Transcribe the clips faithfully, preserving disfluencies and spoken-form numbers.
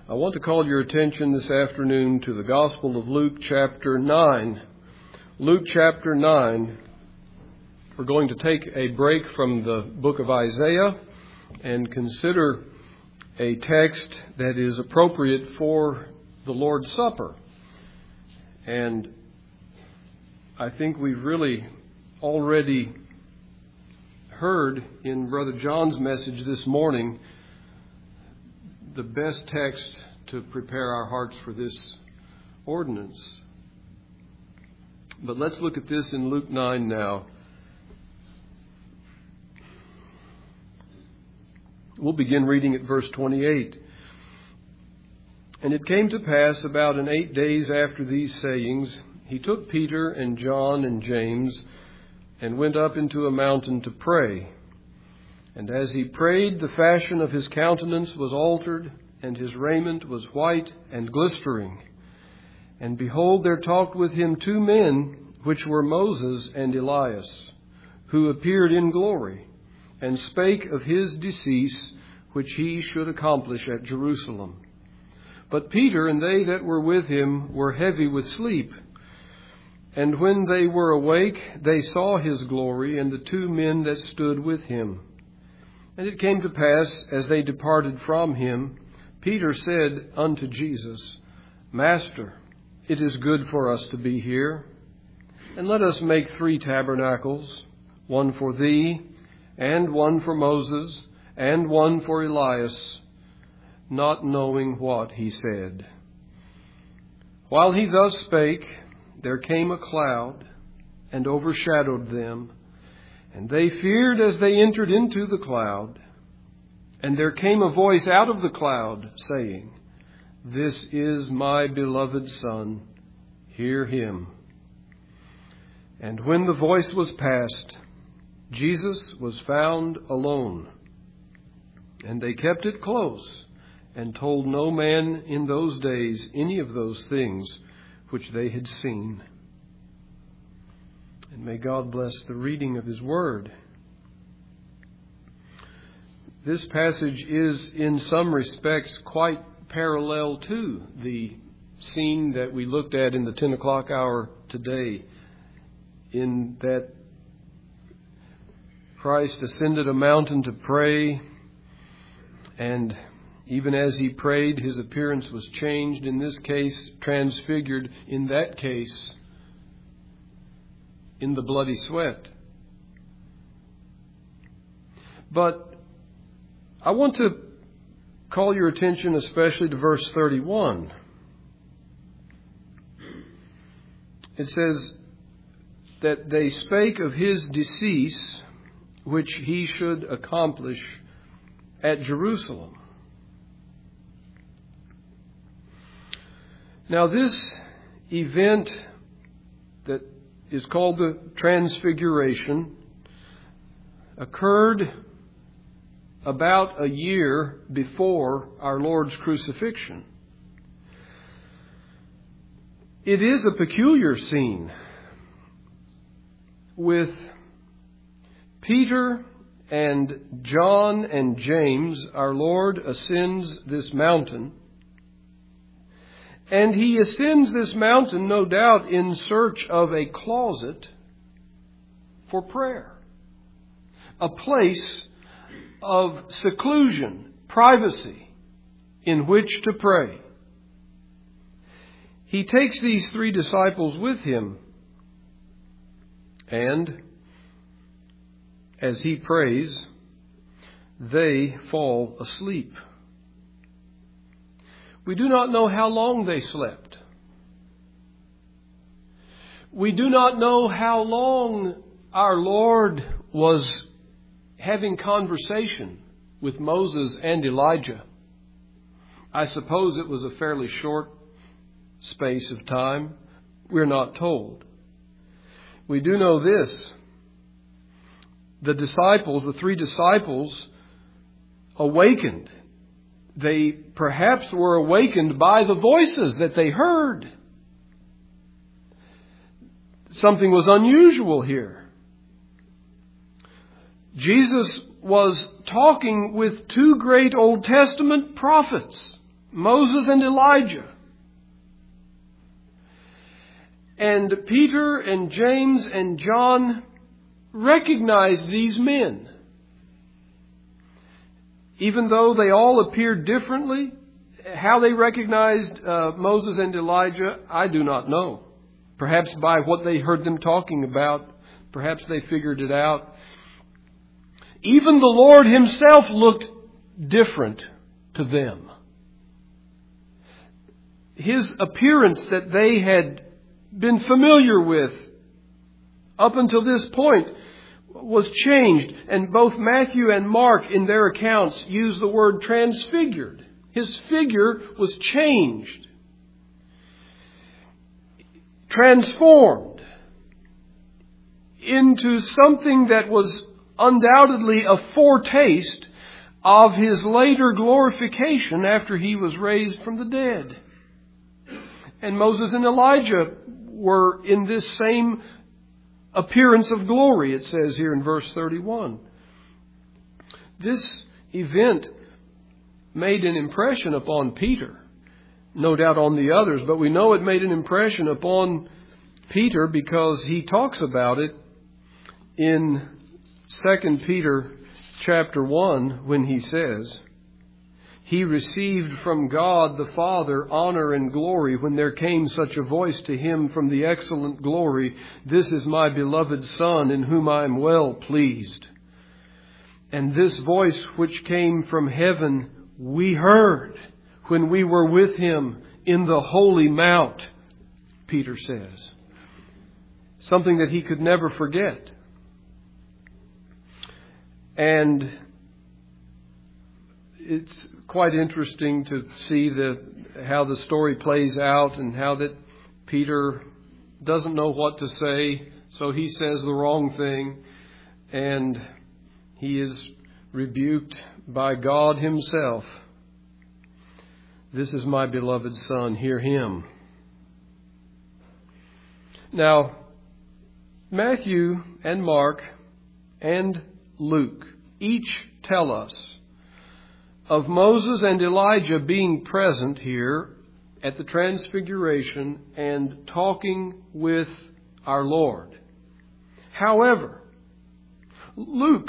I want to call your attention this afternoon to the Gospel of Luke chapter nine. Luke chapter nine. We're going to take a break from the book of Isaiah and consider a text that is appropriate for the Lord's Supper. And I think we've really already heard in Brother John's message this morning the best text to prepare our hearts for this ordinance. But let's look at this in Luke nine now. We'll begin reading at verse twenty-eight. And it came to pass about an eight days after these sayings, he took Peter and John and James and went up into a mountain to pray. And as he prayed, the fashion of his countenance was altered, and his raiment was white and glistering. And behold, there talked with him two men, which were Moses and Elias, who appeared in glory, and spake of his decease, which he should accomplish at Jerusalem. But Peter and they that were with him were heavy with sleep. And when they were awake, they saw his glory, and the two men that stood with him. And it came to pass, as they departed from him, Peter said unto Jesus, Master, it is good for us to be here. And let us make three tabernacles, one for thee, and one for Moses, and one for Elias, not knowing what he said. While he thus spake, there came a cloud, and overshadowed them. And they feared as they entered into the cloud. And there came a voice out of the cloud, saying, This is my beloved Son, hear him. And when the voice was past, Jesus was found alone. And they kept it close, and told no man in those days any of those things which they had seen. And may God bless the reading of his word. This passage is in some respects quite parallel to the scene that we looked at in the ten o'clock hour today, in that Christ ascended a mountain to pray, and even as he prayed, his appearance was changed, in this case transfigured, in that case in the bloody sweat. But I want to call your attention especially to verse thirty-one. It says that they spake of his decease, which he should accomplish at Jerusalem. Now, this event that is called the Transfiguration occurred about a year before our Lord's crucifixion. It is a peculiar scene with Peter and John and James. Our Lord ascends this mountain. And he ascends this mountain, no doubt, in search of a closet for prayer. A place of seclusion, privacy, in which to pray. He takes these three disciples with him. And as he prays, they fall asleep. We do not know how long they slept. We do not know how long our Lord was having conversation with Moses and Elijah. I suppose it was a fairly short space of time. We're not told. We do know this. The disciples, the three disciples, awakened. They perhaps were awakened by the voices that they heard. Something was unusual here. Jesus was talking with two great Old Testament prophets, Moses and Elijah. And Peter and James and John recognized these men. Even though they all appeared differently, how they recognized uh, Moses and Elijah, I do not know. Perhaps by what they heard them talking about. Perhaps they figured it out. Even the Lord Himself looked different to them. His appearance that they had been familiar with up until this point was changed. And both Matthew and Mark in their accounts use the word transfigured. His figure was changed, transformed into something that was undoubtedly a foretaste of His later glorification after He was raised from the dead. And Moses and Elijah were in this same appearance of glory, it says here in verse thirty-one. This event made an impression upon Peter, no doubt on the others, but we know it made an impression upon Peter because he talks about it in Second Peter chapter one when he says, He received from God the Father honor and glory when there came such a voice to Him from the excellent glory, This is my beloved Son in whom I am well pleased. And this voice which came from heaven we heard when we were with Him in the holy mount, Peter says. Something that he could never forget. And it's quite interesting to see the how the story plays out and how that Peter doesn't know what to say, so he says the wrong thing, and he is rebuked by God Himself. This is my beloved Son, hear Him. Now, Matthew and Mark and Luke each tell us of Moses and Elijah being present here at the Transfiguration and talking with our Lord. However, Luke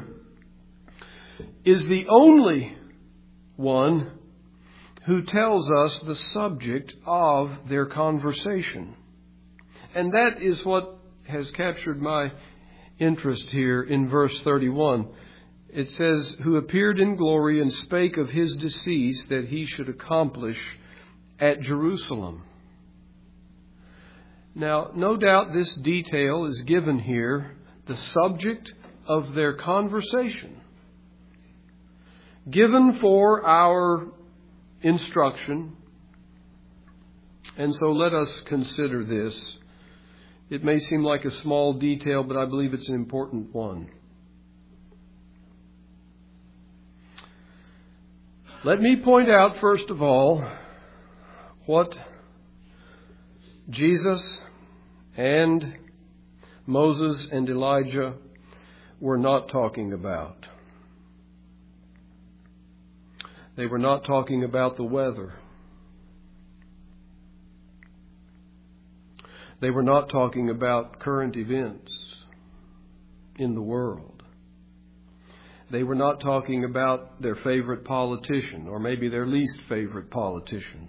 is the only one who tells us the subject of their conversation. And that is what has captured my interest here in verse thirty-one. It says, Who appeared in glory and spake of His decease that He should accomplish at Jerusalem. Now, no doubt this detail is given here, the subject of their conversation, given for our instruction. And so let us consider this. It may seem like a small detail, but I believe it's an important one. Let me point out, first of all, what Jesus and Moses and Elijah were not talking about. They were not talking about the weather. They were not talking about current events in the world. They were not talking about their favorite politician or maybe their least favorite politician.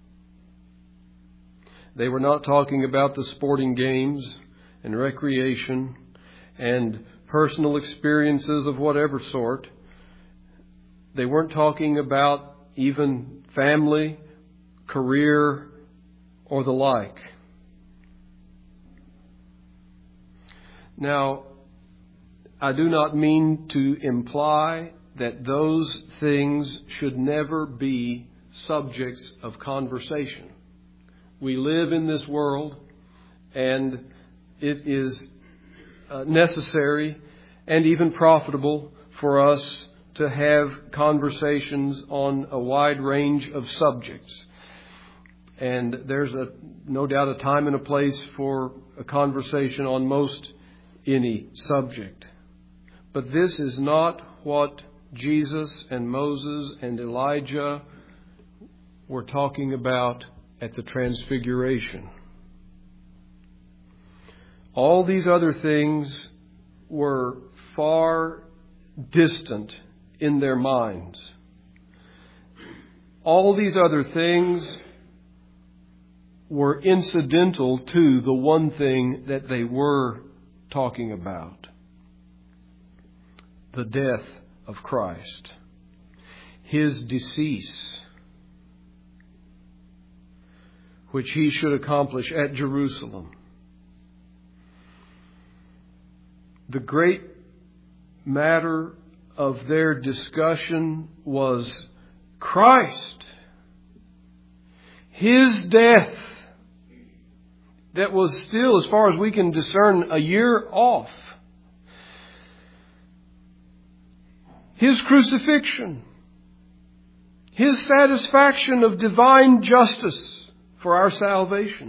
They were not talking about the sporting games and recreation and personal experiences of whatever sort. They weren't talking about even family, career, or the like. Now, I do not mean to imply that those things should never be subjects of conversation. We live in this world, and it is uh, necessary and even profitable for us to have conversations on a wide range of subjects. And there's a no doubt a time and a place for a conversation on most any subject. But this is not what Jesus and Moses and Elijah were talking about at the Transfiguration. All these other things were far distant in their minds. All these other things were incidental to the one thing that they were talking about: the death of Christ, His decease, which He should accomplish at Jerusalem. The great matter of their discussion was Christ, His death, that was still, as far as we can discern, a year off. His crucifixion, His satisfaction of divine justice for our salvation.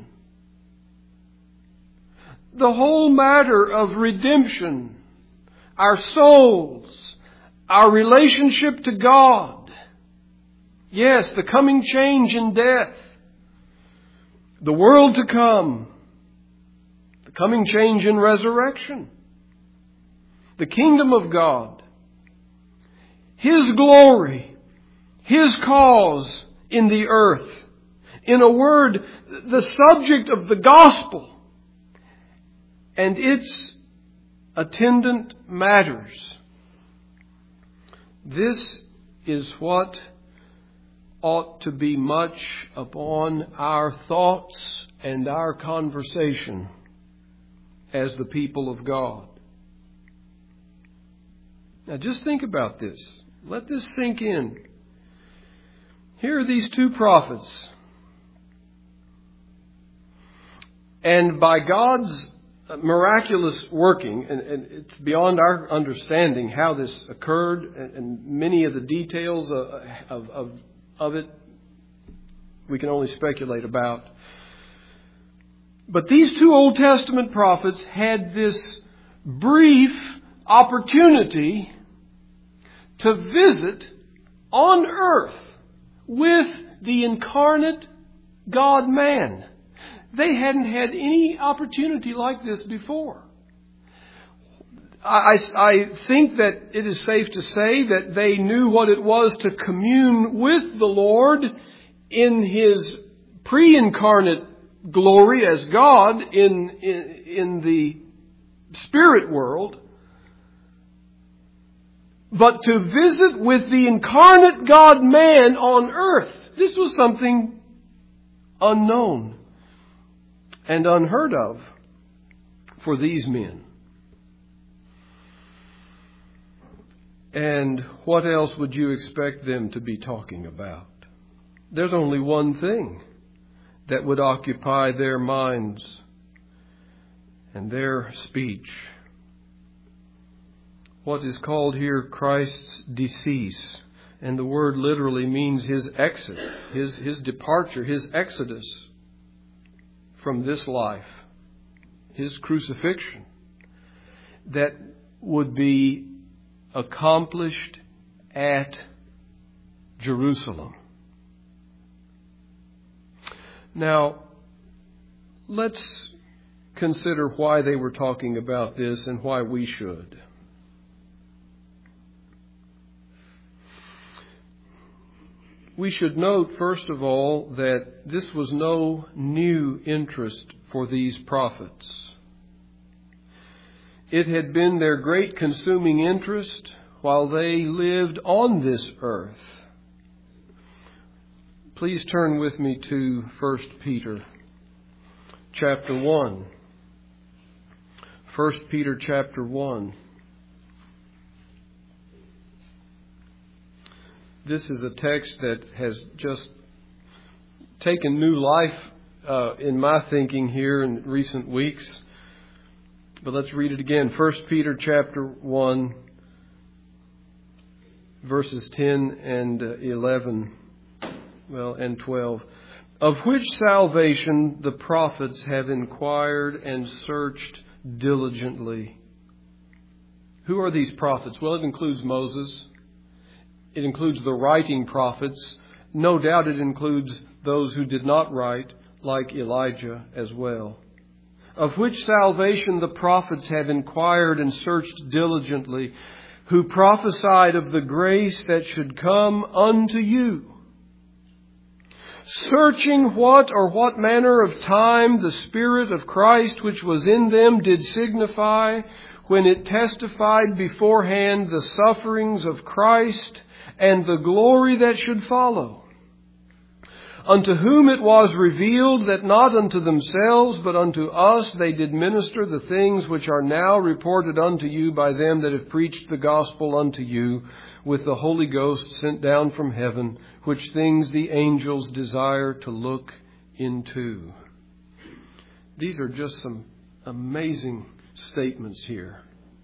The whole matter of redemption, our souls, our relationship to God. Yes, the coming change in death, the world to come, the coming change in resurrection, the kingdom of God, His glory, His cause in the earth. In a word, the subject of the gospel and its attendant matters. This is what ought to be much upon our thoughts and our conversation as the people of God. Now just think about this. Let this sink in. Here are these two prophets. And by God's miraculous working, and, and it's beyond our understanding how this occurred, and, and many of the details of, of, of, of it we can only speculate about. But these two Old Testament prophets had this brief opportunity to visit on earth with the incarnate God-man. They hadn't had any opportunity like this before. I, I think that it is safe to say that they knew what it was to commune with the Lord in His pre-incarnate glory as God in, in, in the spirit world. But to visit with the incarnate God-man on earth, this was something unknown and unheard of for these men. And what else would you expect them to be talking about? There's only one thing that would occupy their minds and their speech. What is called here Christ's decease. And the word literally means His exit, His, His departure, His exodus from this life, His crucifixion, that would be accomplished at Jerusalem. Now, let's consider why they were talking about this and why we should. We should note, first of all, that this was no new interest for these prophets. It had been their great consuming interest while they lived on this earth. Please turn with me to First Peter chapter one. First Peter chapter one. This is a text that has just taken new life uh, in my thinking here in recent weeks. But let's read it again. First Peter chapter one, verses ten and eleven, well, and twelve. Of which salvation the prophets have inquired and searched diligently. Who are these prophets? Well, it includes Moses. It includes the writing prophets, no doubt it includes those who did not write, like Elijah as well. Of which salvation the prophets have inquired and searched diligently, who prophesied of the grace that should come unto you. Searching what or what manner of time the Spirit of Christ which was in them did signify, when it testified beforehand the sufferings of Christ and the glory that should follow. Unto whom it was revealed that not unto themselves, but unto us they did minister the things which are now reported unto you by them that have preached the gospel unto you, with the Holy Ghost sent down from heaven, which things the angels desire to look into. These are just some amazing statements here.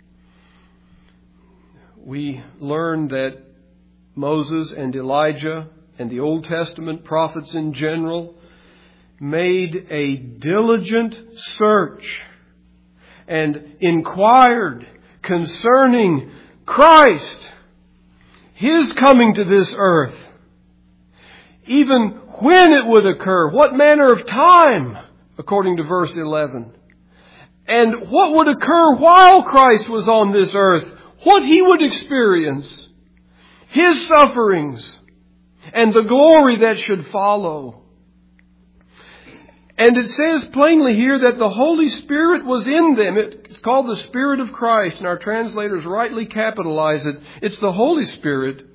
We learn that Moses and Elijah and the Old Testament prophets in general made a diligent search and inquired concerning Christ, His coming to this earth, even when it would occur, what manner of time, according to verse eleven, and what would occur while Christ was on this earth, what He would experience, His sufferings, and the glory that should follow. And it says plainly here that the Holy Spirit was in them. It's called the Spirit of Christ, and our translators rightly capitalize it. It's the Holy Spirit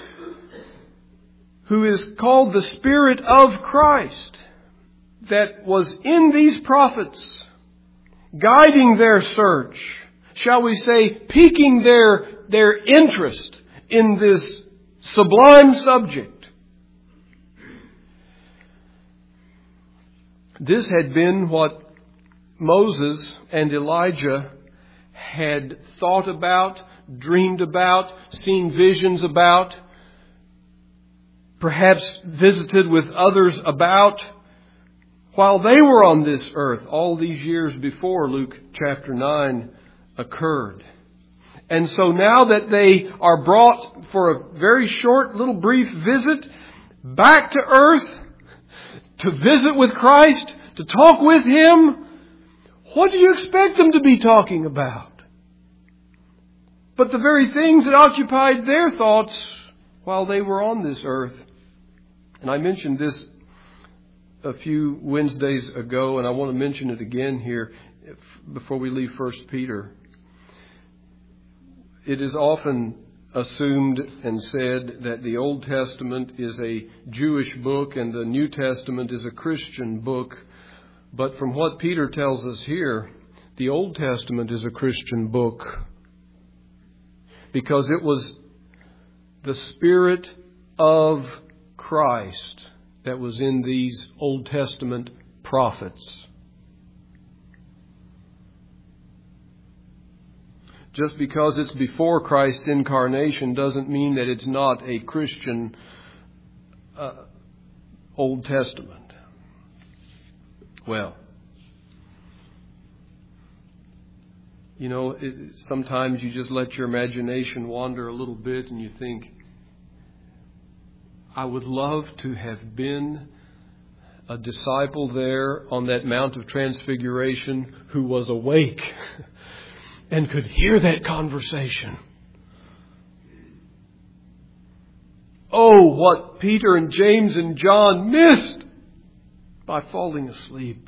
who is called the Spirit of Christ that was in these prophets, guiding their search, shall we say, piquing their, their interest in this sublime subject. This had been what Moses and Elijah had thought about, dreamed about, seen visions about, perhaps visited with others about, while they were on this earth, all these years before Luke chapter nine occurred. And so now that they are brought for a very short little brief visit back to earth, to visit with Christ, to talk with Him, what do you expect them to be talking about? But the very things that occupied their thoughts while they were on this earth. And I mentioned this a few Wednesdays ago, and I want to mention it again here before we leave First Peter. It is often assumed and said that the Old Testament is a Jewish book and the New Testament is a Christian book. But from what Peter tells us here, the Old Testament is a Christian book, because it was the Spirit of Christ that was in these Old Testament prophets. Just because it's before Christ's incarnation doesn't mean that it's not a Christian uh, Old Testament. Well, you know, it, sometimes you just let your imagination wander a little bit and you think, I would love to have been a disciple there on that Mount of Transfiguration who was awake and could hear that conversation. Oh, what Peter and James and John missed by falling asleep.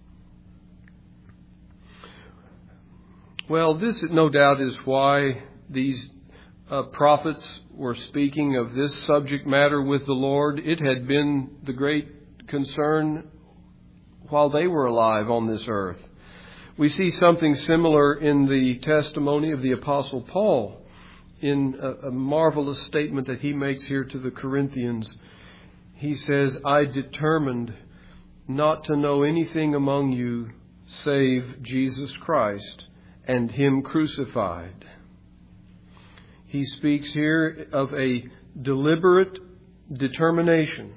Well, this no doubt is why these uh, prophets were speaking of this subject matter with the Lord. It had been the great concern while they were alive on this earth. We see something similar in the testimony of the Apostle Paul in a, a marvelous statement that he makes here to the Corinthians. He says, I determined not to know anything among you save Jesus Christ and Him crucified. He speaks here of a deliberate determination.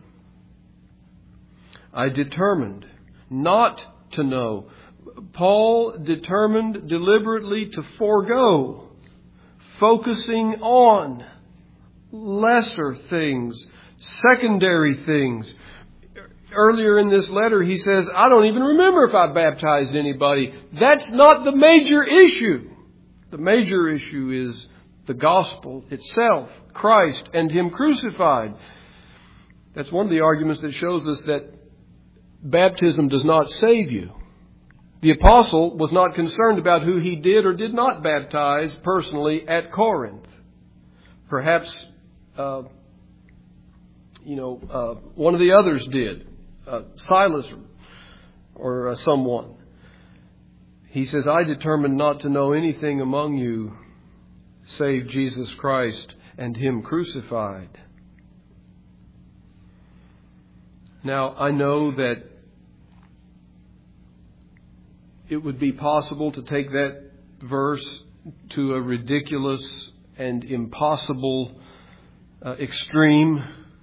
I determined not to know. Paul determined deliberately to forego focusing on lesser things, secondary things. Earlier in this letter, he says, I don't even remember if I baptized anybody. That's not the major issue. The major issue is the gospel itself, Christ and Him crucified. That's one of the arguments that shows us that baptism does not save you. The apostle was not concerned about who he did or did not baptize personally at Corinth. Perhaps, uh, you know, uh, one of the others did, uh, Silas or, or uh, someone. He says, I determined not to know anything among you save Jesus Christ and Him crucified. Now, I know that it would be possible to take that verse to a ridiculous and impossible uh, extreme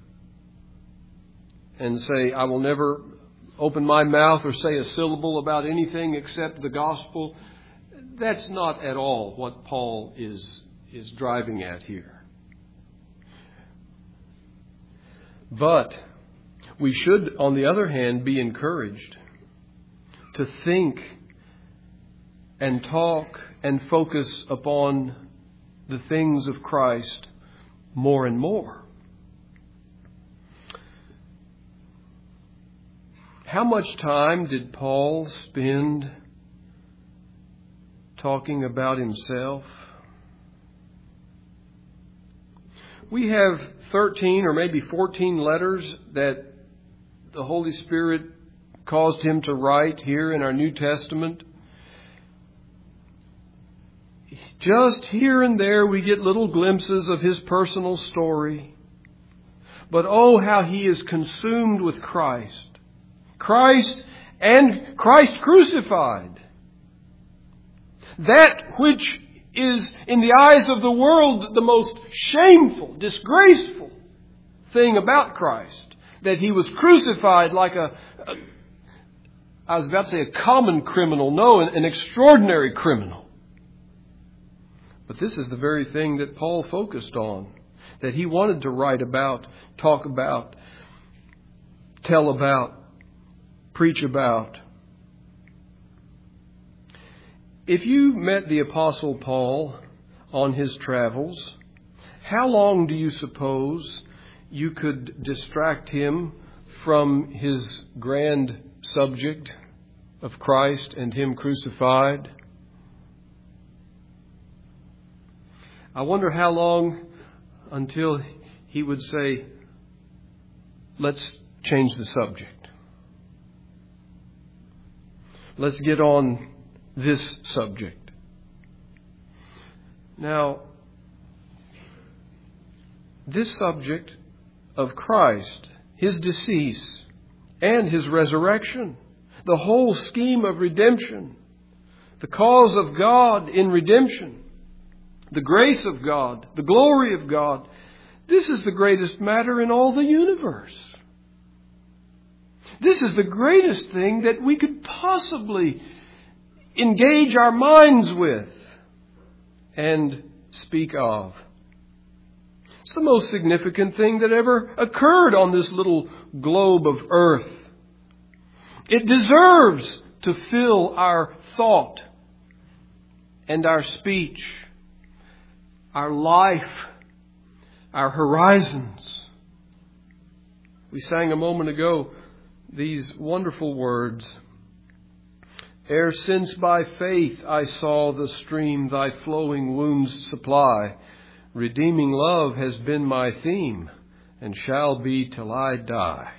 and say, I will never open my mouth or say a syllable about anything except the gospel. That's not at all what Paul is, is driving at here. But we should, on the other hand, be encouraged to think and talk and focus upon the things of Christ more and more. How much time did Paul spend talking about himself? We have thirteen or maybe fourteen letters that the Holy Spirit caused him to write here in our New Testament. Just here and there we get little glimpses of his personal story. But oh, how he is consumed with Christ. Christ and Christ crucified. That which is in the eyes of the world the most shameful, disgraceful thing about Christ. That He was crucified like a, a I was about to say a common criminal. No, an, an extraordinary criminal. But this is the very thing that Paul focused on. That he wanted to write about, talk about, tell about, preach about. If you met the Apostle Paul on his travels, how long do you suppose you could distract him from his grand subject of Christ and Him crucified? I wonder how long until he would say, let's change the subject. Let's get on this subject. Now, this subject of Christ, His decease, and His resurrection, the whole scheme of redemption, the cause of God in redemption, the grace of God, the glory of God, this is the greatest matter in all the universe. This is the greatest thing that we could possibly engage our minds with and speak of. It's the most significant thing that ever occurred on this little globe of earth. It deserves to fill our thought and our speech, our life, our horizons. We sang a moment ago these wonderful words. Ere since by faith I saw the stream Thy flowing wounds supply, redeeming love has been my theme and shall be till I die.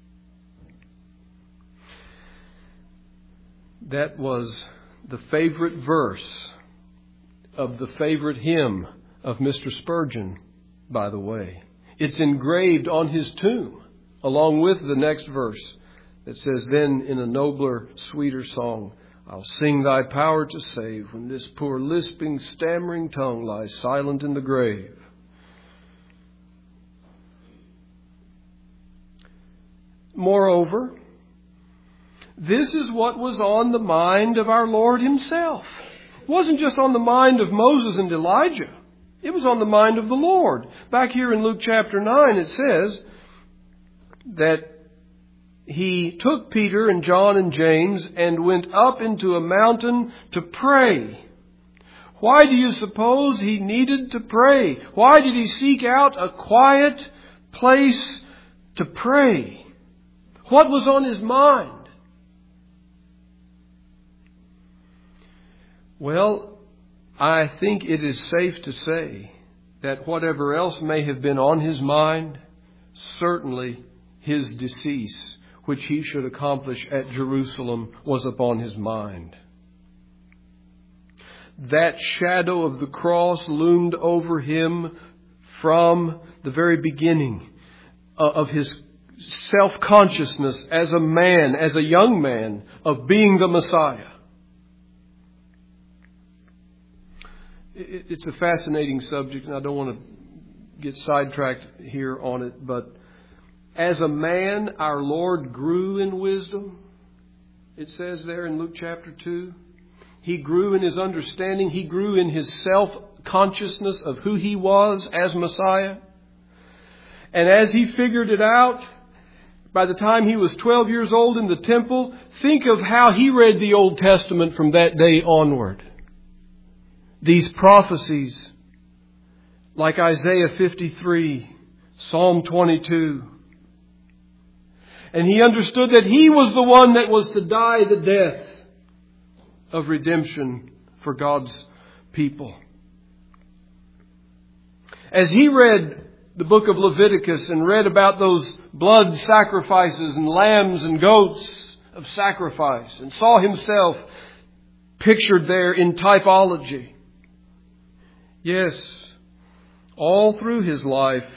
That was the favorite verse of the favorite hymn of Mister Spurgeon, by the way. It's engraved on his tomb, along with the next verse that says, then in a nobler, sweeter song, I'll sing Thy power to save when this poor lisping, stammering tongue lies silent in the grave. Moreover, this is what was on the mind of our Lord Himself. It wasn't just on the mind of Moses and Elijah. It was on the mind of the Lord. Back here in Luke chapter nine it says, that he took Peter and John and James and went up into a mountain to pray. Why do you suppose he needed to pray? Why did he seek out a quiet place to pray? What was on his mind? Well, I think it is safe to say that whatever else may have been on his mind, certainly his decease, which he should accomplish at Jerusalem, was upon his mind. That shadow of the cross loomed over him from the very beginning of his self-consciousness as a man, as a young man, of being the Messiah. It's a fascinating subject, and I don't want to get sidetracked here on it, but as a man, our Lord grew in wisdom. It says there in Luke chapter two. He grew in his understanding. He grew in his self-consciousness of who he was as Messiah. And as he figured it out, by the time he was twelve years old in the temple, think of how he read the Old Testament from that day onward. These prophecies, like Isaiah fifty-three, Psalm twenty-two. And he understood that he was the one that was to die the death of redemption for God's people. As he read the book of Leviticus and read about those blood sacrifices and lambs and goats of sacrifice and saw himself pictured there in typology. Yes, all through his life,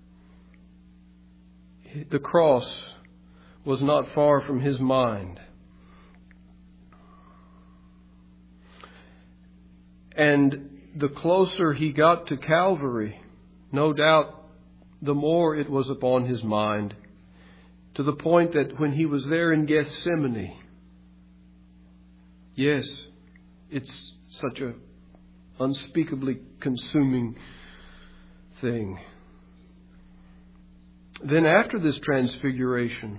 the cross was not far from his mind. And the closer he got to Calvary, no doubt the more it was upon his mind, to the point that when he was there in Gethsemane, yes, it's such a unspeakably consuming thing. Then after this transfiguration,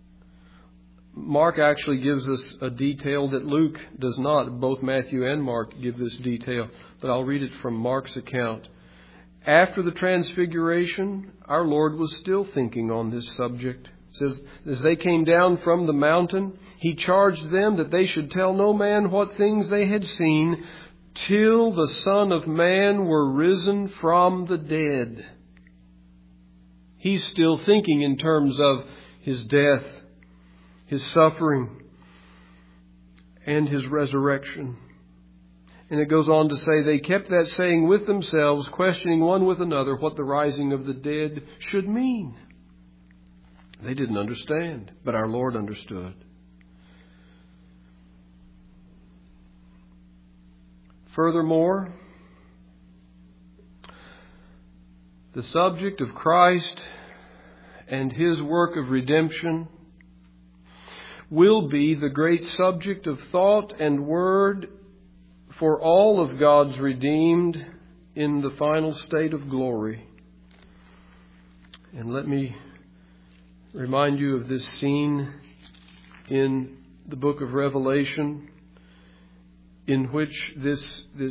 Mark actually gives us a detail that Luke does not. Both Matthew and Mark give this detail, but I'll read it from Mark's account. After the transfiguration, our Lord was still thinking on this subject. It says, as they came down from the mountain, he charged them that they should tell no man what things they had seen till the Son of Man were risen from the dead. He's still thinking in terms of his death, his suffering, and his resurrection. And it goes on to say, they kept that saying with themselves, questioning one with another what the rising of the dead should mean. They didn't understand, but our Lord understood. Furthermore, the subject of Christ and his work of redemption will be the great subject of thought and word for all of God's redeemed in the final state of glory. And let me remind you of this scene in the book of Revelation, in which this, this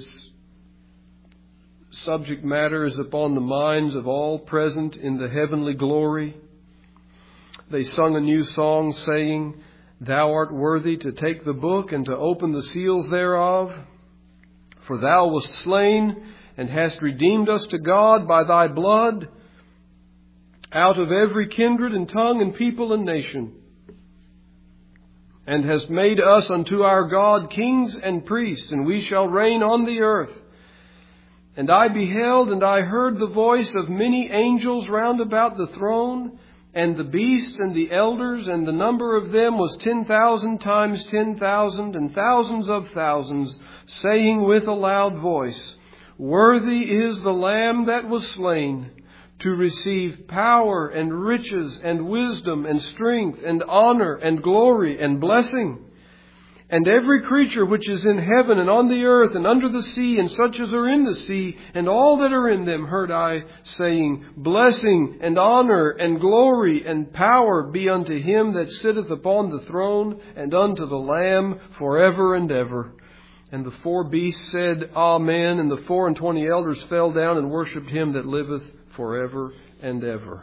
subject matter is upon the minds of all present in the heavenly glory. They sung a new song saying, Thou art worthy to take the book and to open the seals thereof. For thou wast slain and hast redeemed us to God by thy blood out of every kindred and tongue and people and nation, and hast made us unto our God kings and priests, and we shall reign on the earth. And I beheld, and I heard the voice of many angels round about the throne, and the beasts and the elders, and the number of them was ten thousand times ten thousand, and thousands of thousands, saying with a loud voice, Worthy is the Lamb that was slain, to receive power and riches and wisdom and strength and honor and glory and blessing. And every creature which is in heaven and on the earth and under the sea and such as are in the sea and all that are in them heard I saying, Blessing and honor and glory and power be unto him that sitteth upon the throne and unto the Lamb forever and ever. And the four beasts said, Amen. And the four and twenty elders fell down and worshipped him that liveth forever and ever.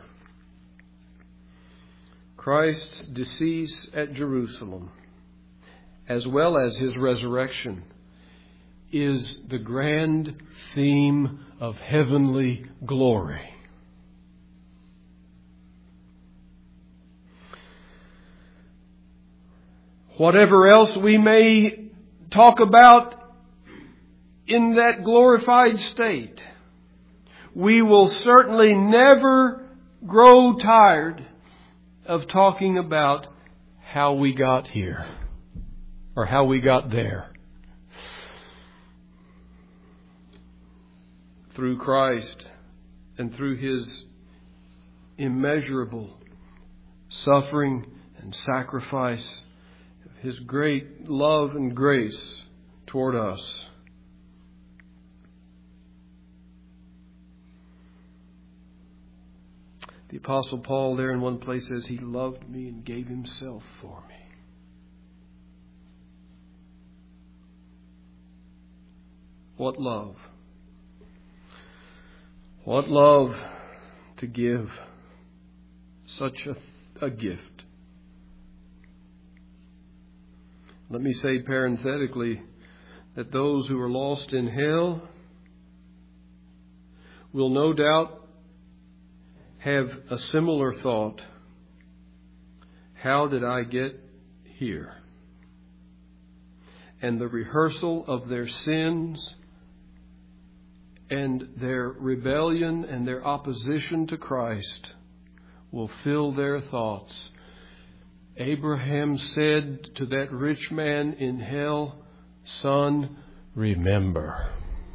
Christ's decease at Jerusalem, as well as his resurrection, is the grand theme of heavenly glory. Whatever else we may talk about in that glorified state, we will certainly never grow tired of talking about how we got here. Or how we got there. Through Christ and through His immeasurable suffering and sacrifice, His great love and grace toward us. The Apostle Paul there in one place says, He loved me and gave Himself for me. What love. What love to give such a, a gift. Let me say parenthetically that those who are lost in hell will no doubt have a similar thought. How did I get here? And the rehearsal of their sins and their rebellion and their opposition to Christ will fill their thoughts. Abraham said to that rich man in hell, Son, remember.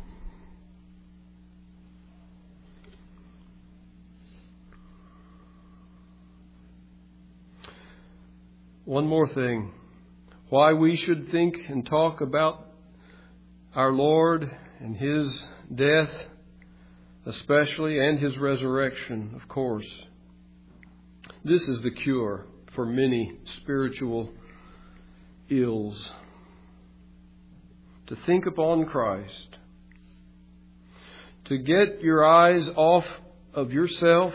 One more thing. Why we should think and talk about our Lord and His death, especially, and His resurrection, of course. This is the cure for many spiritual ills. To think upon Christ. To get your eyes off of yourself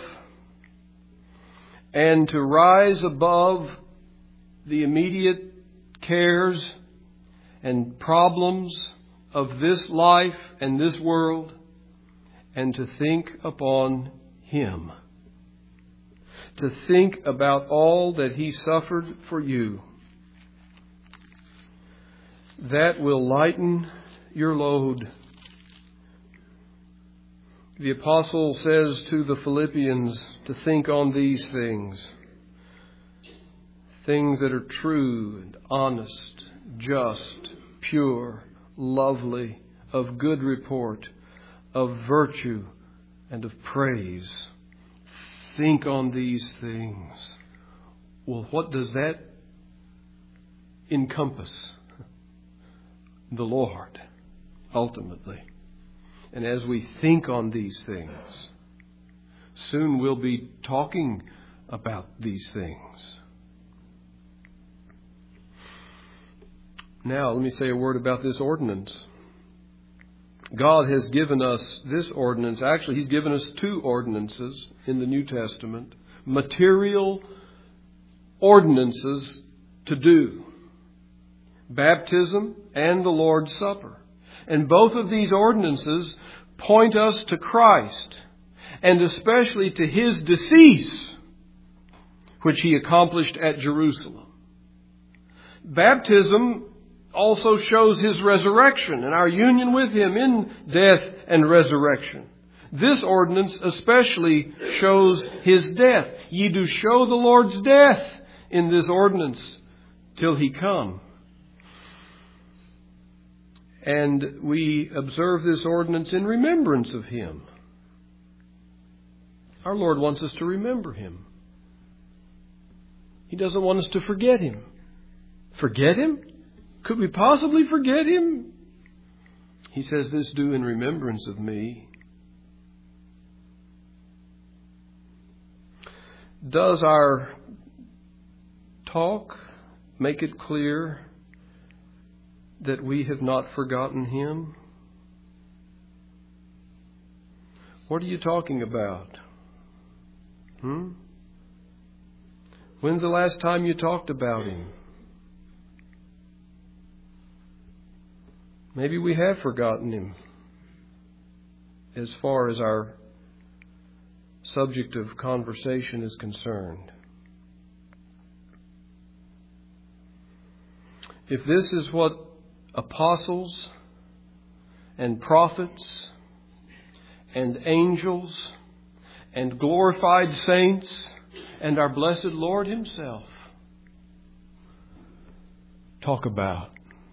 and to rise above the immediate cares and problems of this life and this world, and to think upon Him. To think about all that He suffered for you. That will lighten your load. The apostle says to the Philippians to think on these things. Things that are true and honest, just, pure, lovely, of good report, of virtue, and of praise. Think on these things. Well, what does that encompass? The Lord, ultimately. And as we think on these things, soon we'll be talking about these things. Now, let me say a word about this ordinance. God has given us this ordinance. Actually, He's given us two ordinances in the New Testament. Material ordinances to do. Baptism and the Lord's Supper. And both of these ordinances point us to Christ. And especially to His decease, which He accomplished at Jerusalem. Baptism also shows His resurrection and our union with Him in death and resurrection. This ordinance especially shows His death. Ye do show the Lord's death in this ordinance till He come. And we observe this ordinance in remembrance of Him. Our Lord wants us to remember Him. He doesn't want us to forget Him. Forget Him? Could we possibly forget him? He says, this do in remembrance of me. Does our talk make it clear that we have not forgotten him? What are you talking about? Hmm? When's the last time you talked about him? Maybe we have forgotten him as far as our subject of conversation is concerned. If this is what apostles and prophets and angels and glorified saints and our blessed Lord himself talk about,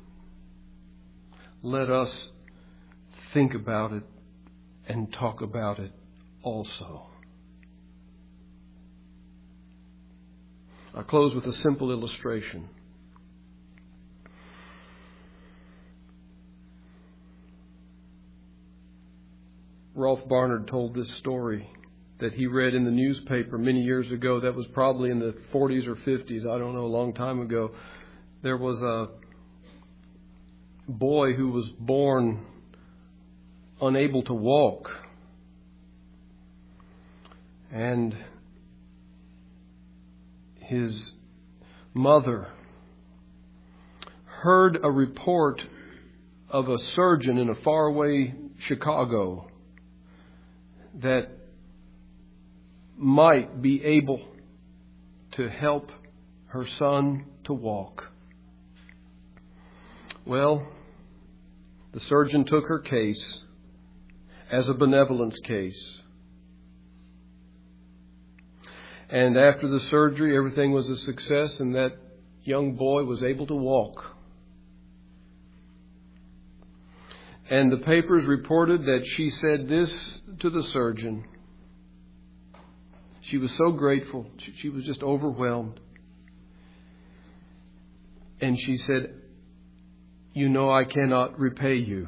let us think about it and talk about it also. I'll close with a simple illustration. Rolf Barnard told this story that he read in the newspaper many years ago. That was probably in the forties or fifties. I don't know, a long time ago. There was a boy who was born unable to walk. And his mother heard a report of a surgeon in a faraway Chicago that might be able to help her son to walk. Well, the surgeon took her case as a benevolence case. And after the surgery, everything was a success, and that young boy was able to walk. And the papers reported that she said this to the surgeon. She was so grateful. She was just overwhelmed. And she said, "You know I cannot repay you.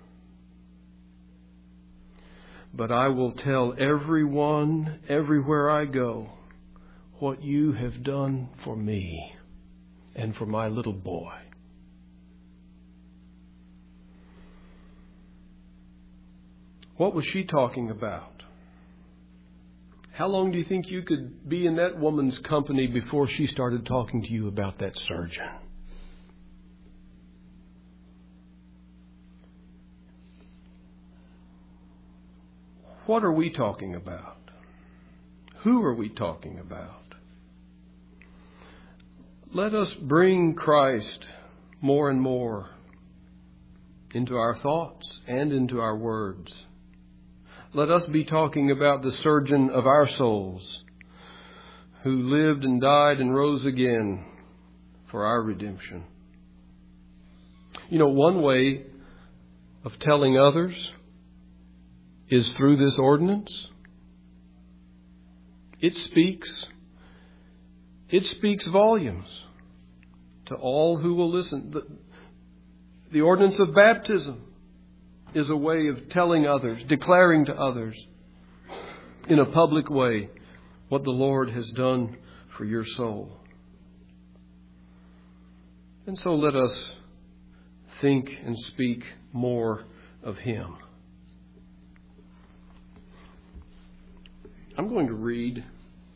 But I will tell everyone, everywhere I go, what you have done for me and for my little boy." What was she talking about? How long do you think you could be in that woman's company before she started talking to you about that surgeon? What are we talking about? Who are we talking about? Let us bring Christ more and more into our thoughts and into our words. Let us be talking about the surgeon of our souls, who lived and died and rose again for our redemption. You know, one way of telling others is through this ordinance. It speaks. It speaks volumes to all who will listen. The, the ordinance of baptism is a way of telling others, declaring to others in a public way what the Lord has done for your soul. And so let us think and speak more of Him. I'm going to read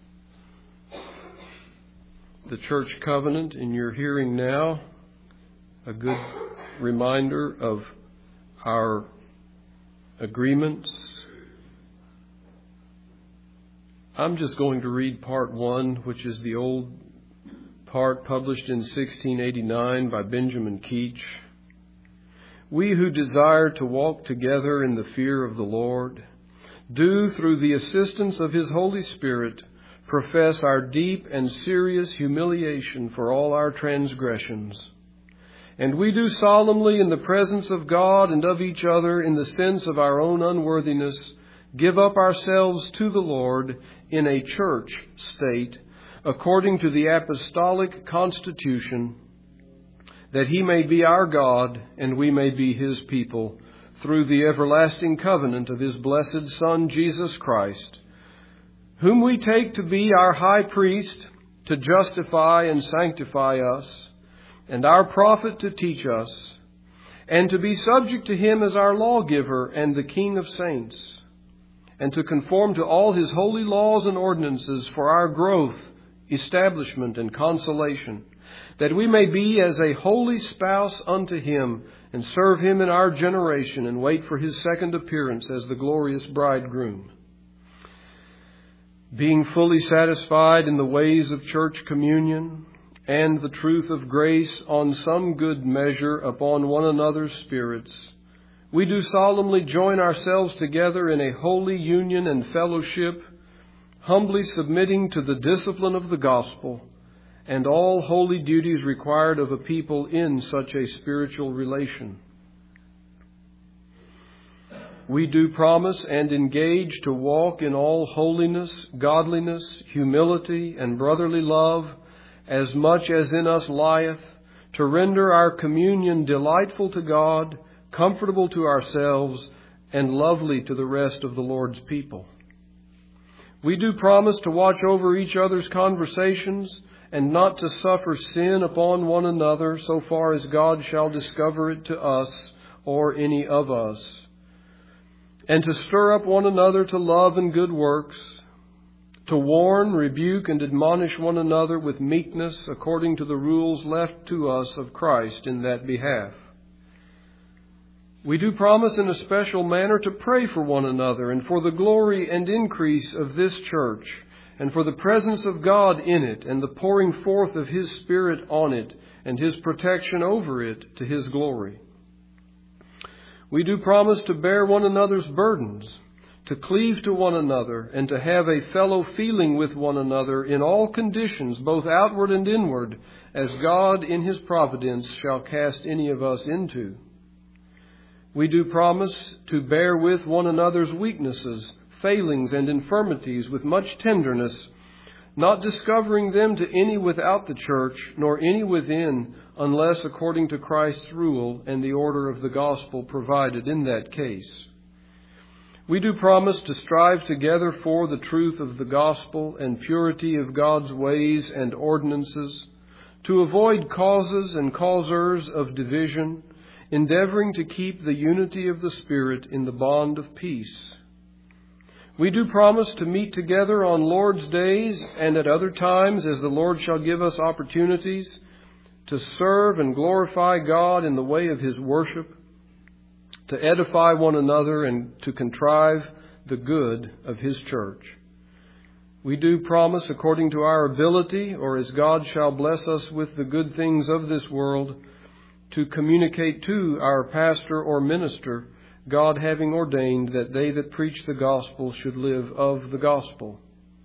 the church covenant in your hearing now, a good reminder of our agreements. I'm just going to read part one, which is the old part published in sixteen eighty-nine by Benjamin Keach. We who desire to walk together in the fear of the Lord do, through the assistance of His Holy Spirit, profess our deep and serious humiliation for all our transgressions. And we do solemnly, in the presence of God and of each other, in the sense of our own unworthiness, give up ourselves to the Lord in a church state, according to the apostolic constitution, that he may be our God and we may be his people, through the everlasting covenant of his blessed Son, Jesus Christ, whom we take to be our high priest, to justify and sanctify us, and our prophet to teach us, and to be subject to him as our lawgiver and the King of saints, and to conform to all his holy laws and ordinances for our growth, establishment, and consolation, that we may be as a holy spouse unto him, and serve him in our generation, and wait for his second appearance as the glorious bridegroom. Being fully satisfied in the ways of church communion and the truth of grace on some good measure upon one another's spirits, we do solemnly join ourselves together in a holy union and fellowship, humbly submitting to the discipline of the gospel and all holy duties required of a people in such a spiritual relation. We do promise and engage to walk in all holiness, godliness, humility, and brotherly love, as much as in us lieth, to render our communion delightful to God, comfortable to ourselves, and lovely to the rest of the Lord's people. We do promise to watch over each other's conversations, and not to suffer sin upon one another so far as God shall discover it to us or any of us, and to stir up one another to love and good works, to warn, rebuke, and admonish one another with meekness according to the rules left to us of Christ in that behalf. We do promise in a special manner to pray for one another and for the glory and increase of this church, and for the presence of God in it, and the pouring forth of his Spirit on it, and his protection over it to his glory. We do promise to bear one another's burdens, to cleave to one another, and to have a fellow feeling with one another in all conditions, both outward and inward, as God in his providence shall cast any of us into. We do promise to bear with one another's weaknesses, failings, and infirmities with much tenderness, not discovering them to any without the church, nor any within, unless according to Christ's rule and the order of the gospel provided in that case. We do promise to strive together for the truth of the gospel and purity of God's ways and ordinances, to avoid causes and causers of division, endeavoring to keep the unity of the Spirit in the bond of peace. We do promise to meet together on Lord's days and at other times as the Lord shall give us opportunities, to serve and glorify God in the way of his worship, to edify one another, and to contrive the good of his church. We do promise, according to our ability, or as God shall bless us with the good things of this world, to communicate to our pastor or minister, God having ordained that they that preach the gospel should live of the gospel.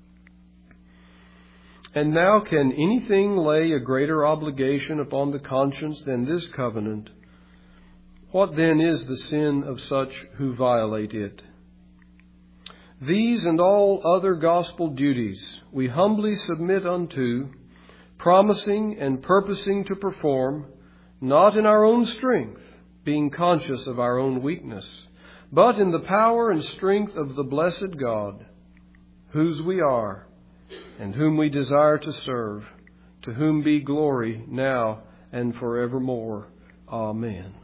And now can anything lay a greater obligation upon the conscience than this covenant? What then is the sin of such who violate it? These and all other gospel duties we humbly submit unto, promising and purposing to perform, not in our own strength, being conscious of our own weakness, but in the power and strength of the blessed God, whose we are, and whom we desire to serve, to whom be glory now and forevermore. Amen.